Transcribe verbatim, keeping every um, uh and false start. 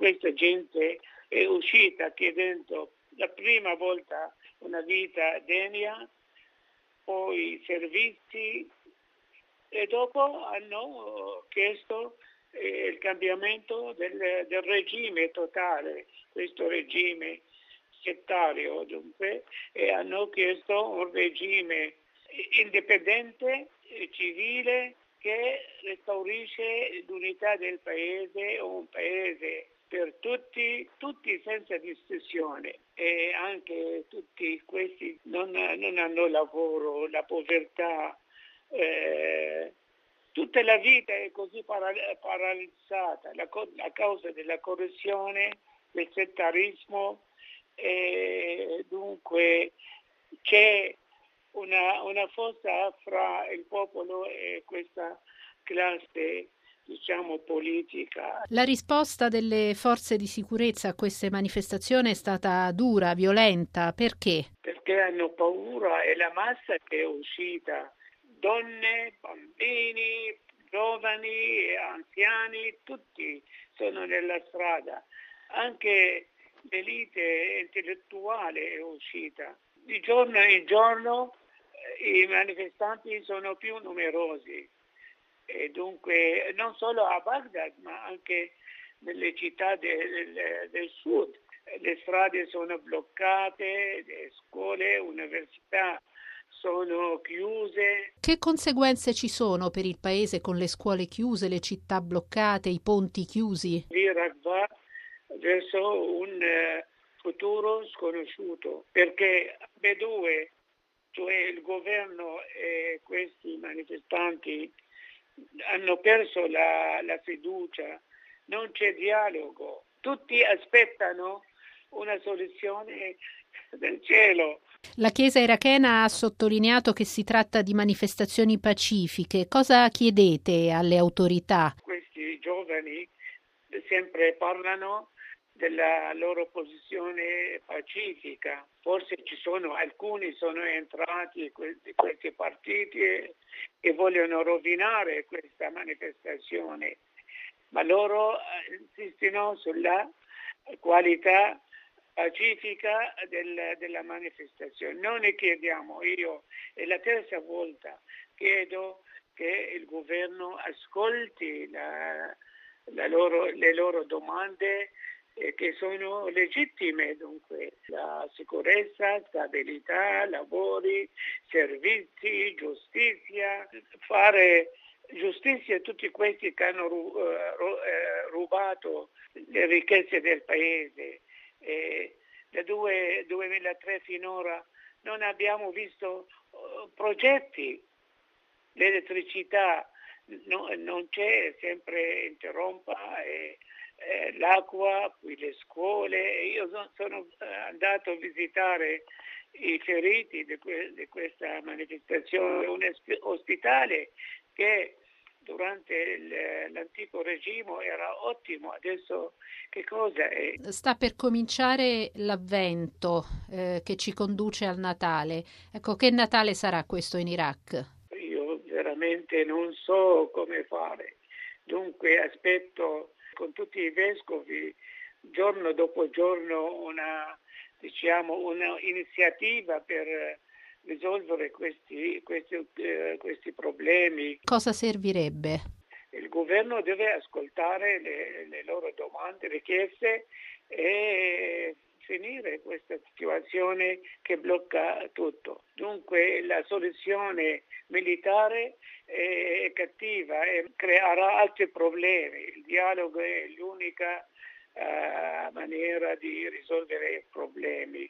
questa gente è uscita chiedendo la prima volta una vita degna, poi servizi e dopo hanno chiesto eh, il cambiamento del, del regime totale, questo regime settario dunque, e hanno chiesto un regime indipendente e civile che restaurisce l'unità del paese, un paese per tutti, tutti senza distinzione, e anche tutti questi non, non hanno lavoro, la povertà, eh, tutta la vita è così paral- paralizzata la, co- a causa della corruzione, del settarismo, e dunque c'è una, una fossa fra il popolo e questa classe, diciamo, politica. La risposta delle forze di sicurezza a queste manifestazioni è stata dura, violenta. Perché? Perché hanno paura, e la massa che è uscita, donne, bambini, giovani, anziani, tutti sono nella strada. Anche l'elite intellettuale è uscita. Di giorno in giorno eh, i manifestanti sono più numerosi. E dunque non solo a Baghdad ma anche nelle città del, del, del sud. Le strade sono bloccate, le scuole, università sono chiuse. Che conseguenze ci sono per il paese con le scuole chiuse, le città bloccate, i ponti chiusi? L'Iraq va verso un uh, futuro sconosciuto, perché ambedue, cioè il governo e questi manifestanti, hanno perso la, la fiducia, non c'è dialogo, tutti aspettano una soluzione del cielo. La Chiesa irachena ha sottolineato che si tratta di manifestazioni pacifiche. Cosa chiedete alle autorità? Questi giovani sempre parlano della loro posizione pacifica. Forse ci sono alcuni sono entrati in questi, questi partiti e, e vogliono rovinare questa manifestazione, ma loro insistono sulla qualità pacifica del, della manifestazione. Noi ne chiediamo, io è la terza volta, chiedo che il governo ascolti la, la loro, le loro domande eh, che sono legittime, dunque la sicurezza, stabilità, lavori, servizi, giustizia, fare giustizia a tutti questi che hanno rubato le ricchezze del paese. E dal duemilatré finora non abbiamo visto uh, progetti, l'elettricità no, non c'è, sempre interrompa, e, e l'acqua, poi le scuole. Io sono andato a visitare i feriti di, que- di questa manifestazione, un ospedale che durante il, l'antico regime era ottimo, adesso che cosa è? Sta per cominciare l'avvento eh, che ci conduce al Natale. Ecco, che Natale sarà questo in Iraq? Io veramente non so come fare, dunque aspetto con tutti i vescovi giorno dopo giorno una, diciamo, una iniziativa per risolvere questi, questi, eh, questi problemi. Cosa servirebbe? Il governo deve ascoltare le, le loro domande, richieste, e finire questa situazione che blocca tutto. Dunque la soluzione militare è cattiva e creerà altri problemi. Il dialogo è l'unica uh, maniera di risolvere i problemi.